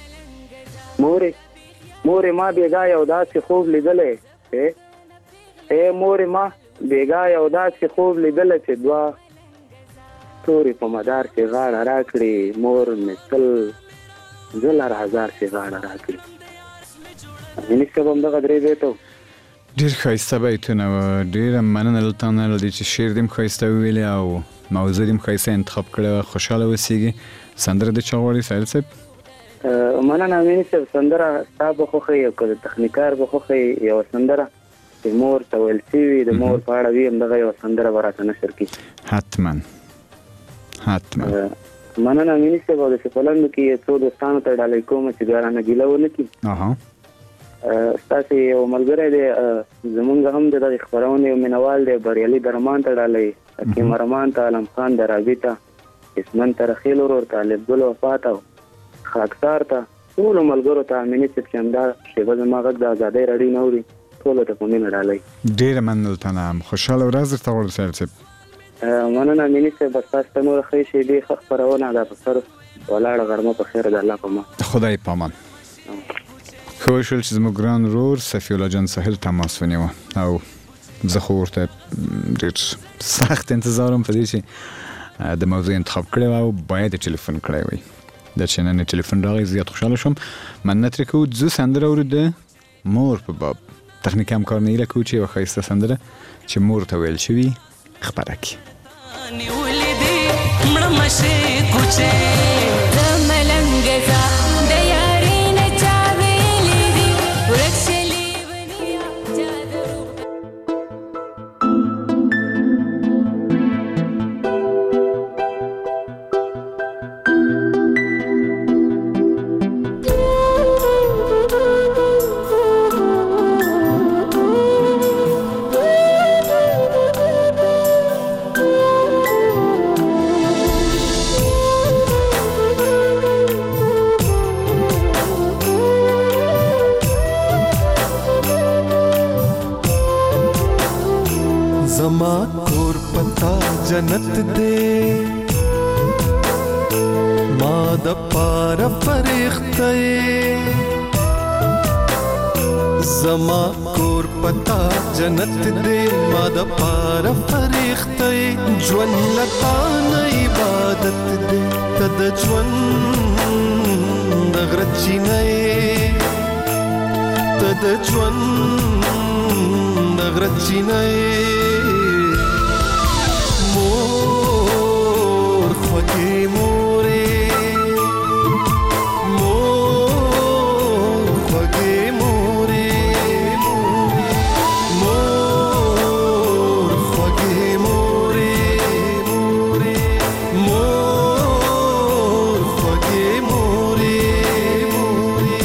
مورې مورې ما بېګا یو داسې خوب لیدلی، ای مورې ما بېګا یو داسې خوب لیدلی چې دوه ستوري په مدار سي غاړه راکړي، مور مې سل ځله رازار سي غاړه راکړي. امیني صاحب همدغه درې بیته ډېر ښایسته بیتونه وه. ډېره مننه له تا نه له دې چې شعر دې هم ښایسته وویلې او موضوع دې هم ښایسته انتخاب کړې وه. خوشحاله اوسېږي. سندره د چا غواړې ساحل صاحب؟ مننه امیني صاحب. سندره ستا به خوښوي او که د تخنیکار به خوښوي یوه سندره چې مور ته ویل شوي د مور په اړه وي همدغه یوه سندره به راته نشر کړي. حتما حتما. مننه امیني صاحب. او داسې په لنډو کې یو څو دوستانو ته ډالۍ کوم چې بیا رانه ګیله ونه کړي. ستاسې یو ملګری دی زمونږ هم د دغې خپرونې یو مینهوال دی، بریالي درمان ته ډالۍ، حکیم ارمان ته، علم خان درابي ته، اسمن ته، رخیل ورور ته، لبګل وفا ته، خاکسار ته، ټولو ملګرو ته امیني صاحب چې همدا شیبه زما غږ د ازادۍ راډیو نه اوري ټولو ته په مینه ډالۍ. ډېره مننه له تا نه هم. خوشحاله ورځ درته غواړو ساحل صاحب. مننه امیني صاحب. ستاسو ته نوره ښې شېبې ښه خپرونه ده په سر ولاړه غرمه په خیر د الله په امان. خدای په امان. خو شول چې زموږ ګران ورور صفی الله جان ساحل تماس ونیوه او زه خو ورته ډېر سخت انتظارم په دې چې د موضوع انتخاب کړی او باید یې ټلیفون کړی وی. دا چې نن ټلیفون راغی زیات خوشحاله شوم. مننه ترې کوو. زه سندره اورو د مور په باب. تخنیکي همکار نه هیله کوو چې یوه ښایسته سندره چې مور ته ویل شوي خپره کړي. जन्नत दे माद पार फरिश्ते जमा कोर पता जन्नत दे माद पार फरिश्ते ज्वन लता न इबादत दे तद ज्वन नगरची नए तद ज्वन नगरची नए मोर ख्वगे मोरे मोर ख्वगे मोरे मोर ख्वगे मोरे मोरे मोर ख्वगे मोरे मोरे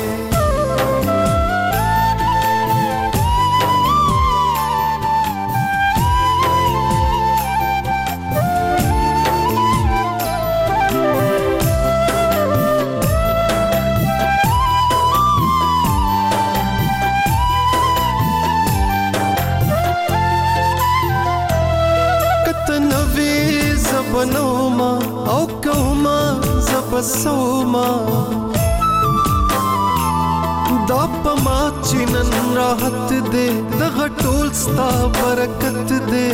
बनोमा او کوما زبسوما دا پما چنن راحت دے دغه ټول ستا برکت دے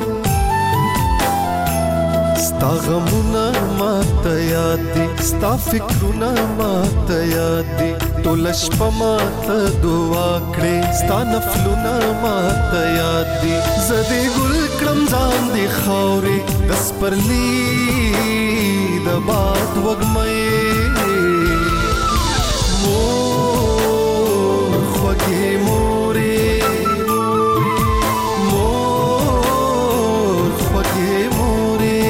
ستا غمونه ماته یاد دي ستا فکرونه ماته یاد دي ټول شپه ماته دعا کړې ستا نفلونه ماته یاد دي زه دې ګل کړم ځان دې خاورې د سپرلي د باد وږمې مور خوږې مورې مور خوږې مورې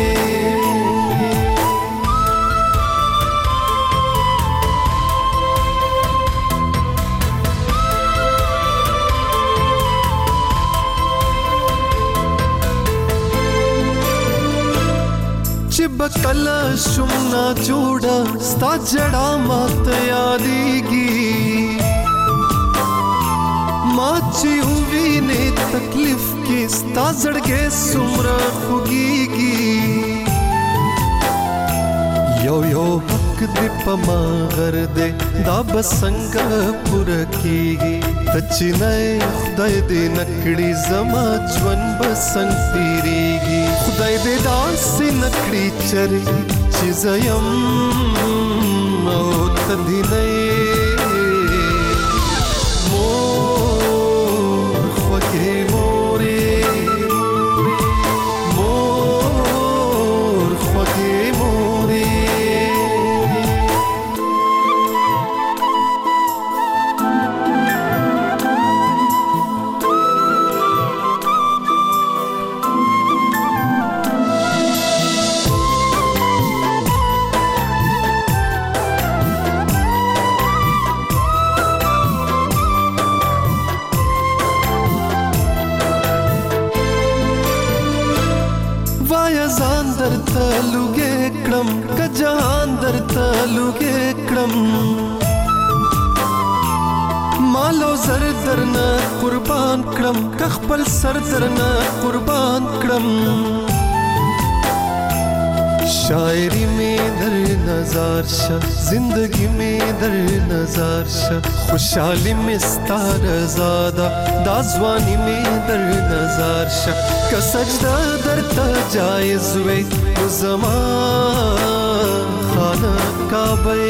چې بکلا شم نا جوړا ستا جړا ماته یادېږي ما چې ووینې تکلیف کې ستا زړګی څومره خوږېږي یو یو حق دې په ما غر دې دا به څنګه پوره کېږي ته چې نه خدای دې نه کړي زما ژوند به څنګه تېرېږي خدای دې داسې نه کړي چرې چې زه یم او ته دې نه یې مور خوږې مورې مور خوږې مورې ځان درته لوګې کړم که جهان درته لوګې کړم مالو زر درنه قربان کړم که خپل سر درنه قربان کړم शायरी में दर नजार शा जिंदगी में दर नजार शा खुशहाली में स्तार ज़ादा दाजवानी में दर नजार शा का सजदा दर ता जायज़ वे ज़मान खाना काबे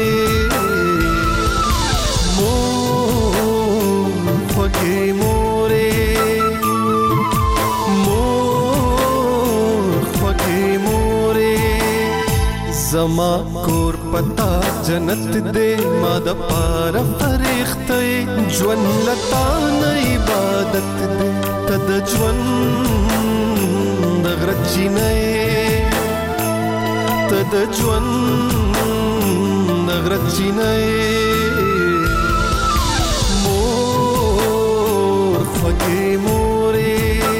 मोर ख्वागे मोरे मोर ख्वागे मोरे زما کور پتا جنت دے ما د پاره فرښتې ژوند لتا نه عبادت دے تد ژوند د غرچی نه تد ژوند د غرچی نه مور خوږې مورې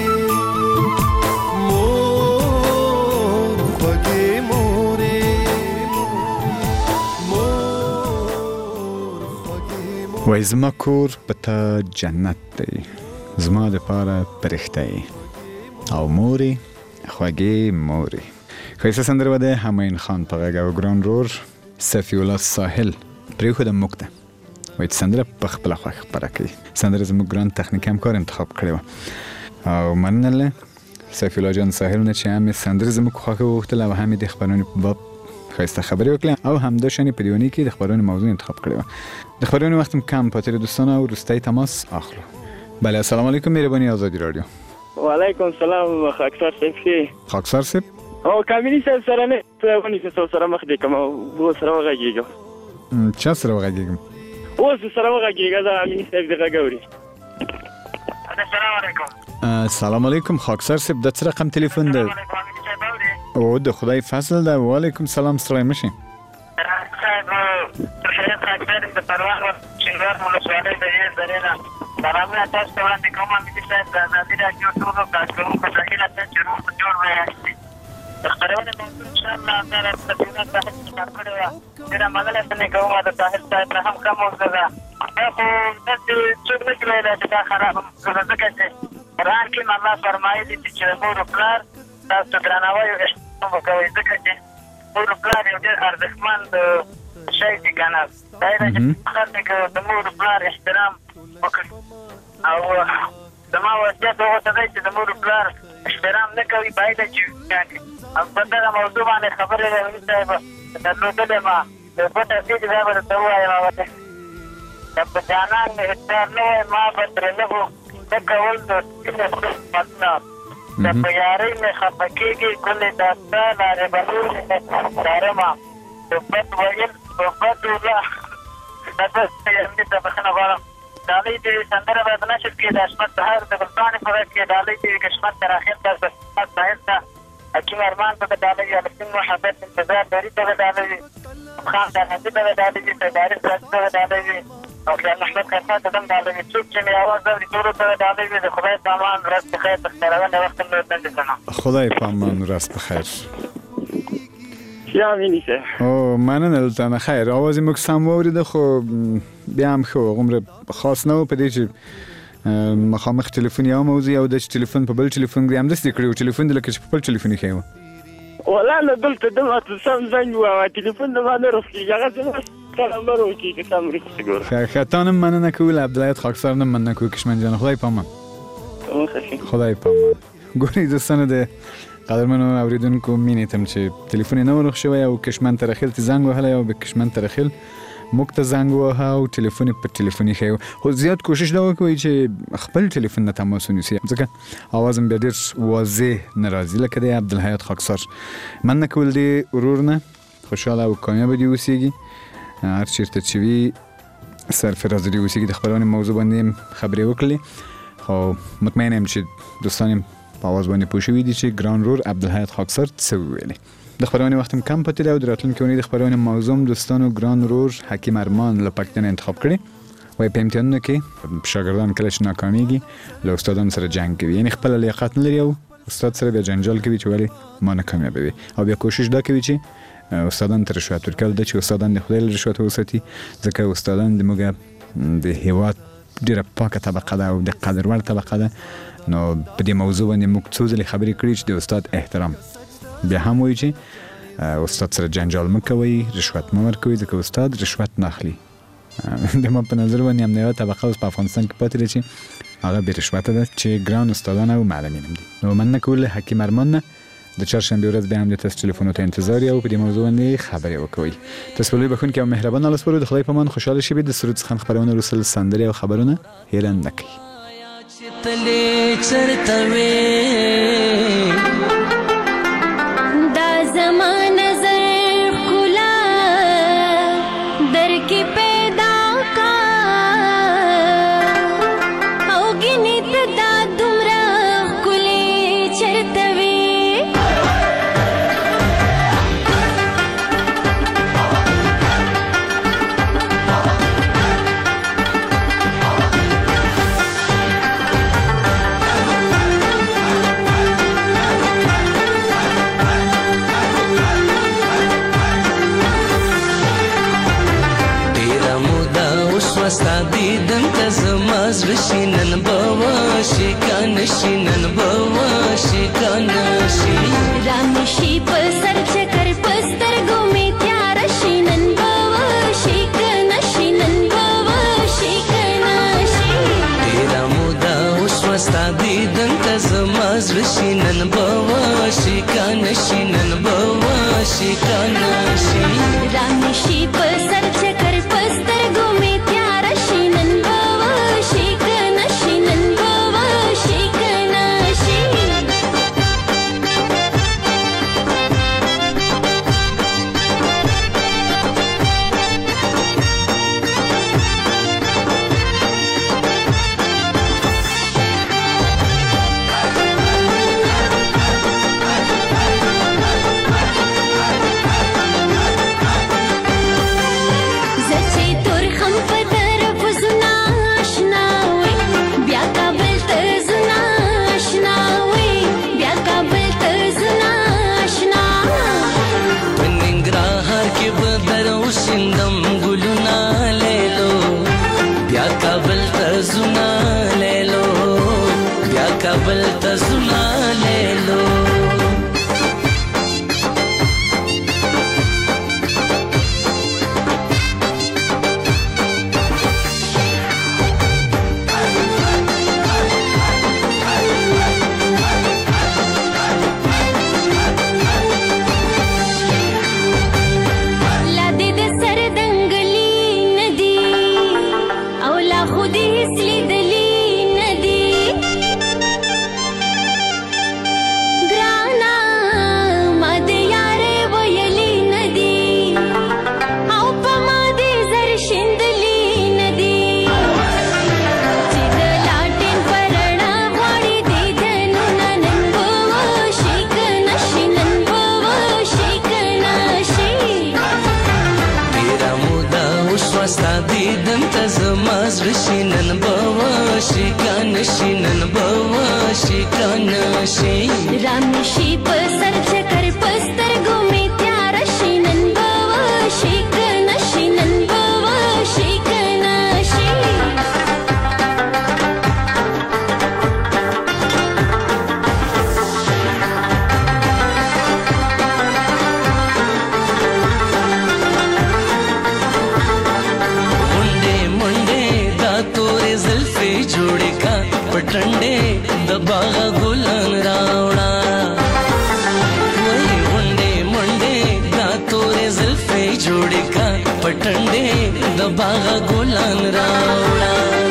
وای زما کور پتا جنت دی زما د پاره پرښتې او موري خوږې موري خیسه سندره ده همین خان په غږ او ګران رور صفی الله ساحل پرې خو د مکته وای سندره په خپل خوښ خبره کوي سندره زموږ ګران تخنیک همکار انتخاب کړی او مننه صفی الله جان ساحل نه چې هم سندره زموږ خوښه وختله او هم د خبرونو په باب خیسته خبرې وکړه او همداشانی په دیونی کې د خبرونو موضوع انتخاب کړی و د خبرونو وختم کم پاتې دوستان او روستای تماس اخلو بله السلام علیکم مهربانی آزادی رادیو و علیکم السلام خاکسار صاحب خاکسار صاحب او کاملی صاحب سره نه ونی څه سره مخ دې کوم و سره وغږیږم چا سره وغږیږم و سره وغږیږم دا کاملی صاحب دې غږوري السلام علیکم السلام علیکم خاکسار صاحب د څه رقم تلیفون ده او د خدای فضل ده و علیکم سلام ستړی مشي صاحب شهید خاکسار د پروان شنګار مولوی د یې زرینا برابر تاسو ته وړاندې کوم چې صاحب د نادر راجو ټولو کارکونکو په ځای ته چرو جوړ وایي خبرونه موضوع ان شاء الله سره تفصیلات به کړو دا مګله څنګه کومه د طاهر صاحب نه هم کوم وځه دا خو د څه څه کړل چې دا خراب څه کوي قرآن کې الله فرمایي چې مور پلار تاسو درناوی وکوي ځکه چې مور پلار یو ډېر ارزښتمن شی دی کنه دا چې خلک د مور پلار احترام وکړي او زما وصیت هغه ته دی چې د مور پلار احترام نه کوي باید چې او په دغه موضوع باندې خبرې وکړي صاحب درلودلې ما د پټه دې دا ورته وایم او د په جانان مې اختیار نه ما به درنه وو د کول د مطلب د پیاري مې خپکیږي کله داستا لاره بهور دارما د پټ ویل په پټ الله دغه یې د بخنه غواړم دالې دې سندره باید نشي کې د اسمت هر د بلتان په وخت کې دالې دې کشمت تر اخر تر ځای حکیم ارمان په دالې یا لسین محبت انتظار لري ته دالې خان د حدیث په دالې کې تدارس راځي دالې او خیال محمد خاصه دم دالې څوک چې می आवाज اوري ټول ته دالې د خدای پامان راست بخیر تر روانه وخت مې وتند کنه خدای پامان راست بخیر یا مینیسه او مننه دلته خیر आवाज مو سم وریده خو بیا هم خو عمر خاص نه په دې چې مخامخ تلیفون یا موضوع او د تلیفون په بل تلیفون کې هم د سټیکړو تلیفون د لکه په بل تلیفون کې و ولا نه دلته دمه سم زنګ و تلیفون د باندې رسېږي هغه سلام ورکړي که سم رسېږي خاطرم مننه کول عبدالله خاکسار نه مننه کوي کشمن جان خدای پامان خدای پامان ګوري دوستانه د قدرمنو اوریدونکو مینیتم چې تلیفون نه ورخ شوی او کشمن ترخیل ته زنګ وهله او به کشمن ترخیل مکته زنګ وها او ټلیفون په ټلیفوني خو خو زیات کوشش دا وکوي چې خپل ټلیفون نه تماس ونیسي ځکه اوازم به ډیر واضح ناراضي لکه د عبدالحیات خاکسار من کول دی ورورنه خوشاله او کامیاب دی اوسېږي هر چیرته چې وي سرفراز دی اوسېږي د خبرونې موضوع باندې خبرې وکړي خو مطمئن یم چې دوستان په اواز باندې پوه شوي دي چې ګران رور عبدالحیات خاکسار څه ویلي د خبرونې وختم کم پاتې دی او د راتلونکي اونۍ د خبرونې موضوع دوستانو ګران رور حکیم ارمان له پاکستان انتخاب کړي وایي په امتحانونو کې شاګردان کله چې ناکامیږي له استادانو سره جنګ کوي یعنې خپله لیاقت نه لري او استاد سره بیا جنجال کوي چې ولې ما نه کامیابوي او بیا کوشش دا کوي چې استادان ته رشوت ورکول ده چې استادان د خدای له رشوت وساتي ځکه استادان د موږ د هېواد ډېره پاکه طبقه ده او د قدر وړ طبقه ده نو په دې موضوع باندې موږ څو ځلې خبرې کړي چې د استاد احترام بیا هم وایي چې استاد سره جنجال مکوي، رشوت مه ورکوي، ځکه استاد رشوت نه اخلي. د ما په نظر باندې هم یوه طبقه اوس په افغانستان کې پاتې ده چې هغه بې رشوته ده، چې ګران استادان او معلمین هم دي. نو مننه کول حکیم ارمان نه د چهارشنبې ورځ بیا هم د تاسو ټلیفونو ته انتظار یو په دې موضوع باندې خبرې وکوي. تاسو لوی بخښونکي او مهربان الله سپارو. د خدای په امان خوشاله شئ. د سرود څخه خبرونه رسل سندرې او خبرونه هیره نه کړئ. تلې چرته وې دا زمان نظر ښکلا در کې پیدا کا او ګینې ته دا دومره ښکلې چرته وې ستا دیدن ته زما زړه شي نن به وشي کنه شي نن به وشي کنه شي رانه شي په سر چکر په سترګو مې تیاره شي نن به وشي کنه شي نن به وشي کنه شي ډېره موده وشوه ستا دیدن ته زما زړه شي نن به وشي کنه شي نن به وشي کنه شي رانه شي په سر چکر په سترګو مې کابل ته زما لیلو رانه شي په سر چکر په سترګو مې تیاره شي نن به وشي کنه شي نن به وشي کنه شي منډې منډې دا تورې زلفې جوړې کا پټنډې د باغ ګلان راوړه وای منډې منډې دا تورې زلفې جوړې کا پټنډې د باغ ګلان راوړه